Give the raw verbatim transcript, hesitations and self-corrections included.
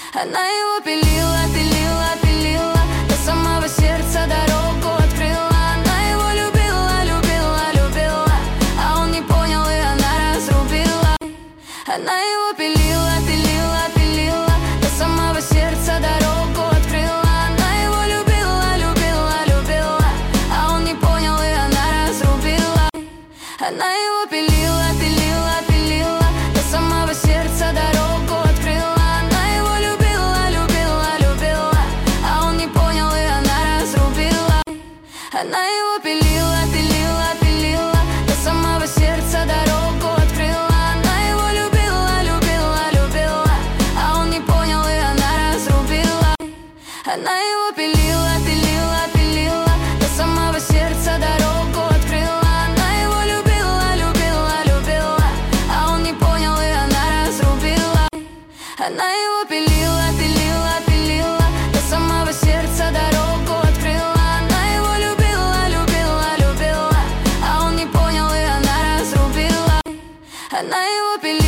Она его пилила, пилила, пилила, до самого сердца дорогу открыла. Она его любила, любила, любила, а он не понял, и она разрубила. Она его пилила, пилила, пилила, до самого сердца дорогу открыла. Она его любила, любила, любила, а он не понял, и она разрубила. Она его пилила, пилила, пилила, до самого сердца дорогу открыла. Она его любила, любила, любила, а он не понял, и она разрубила. Она его пилила, пилила, пилила, до самого сердца дорогу открыла. Она его любила, любила, любила, а он не понял, и она разрубила. Она его пилила, пилила, пилила, до самого сердца дорогу открыла. Она его любила, любила, любила, а он не понял, и она разрубила. Она его пилила, пилила, пилила, до самого сердца дорогу открыла. Она его любила, любила, любила, а он не понял, и она разрубила. Она его пилила.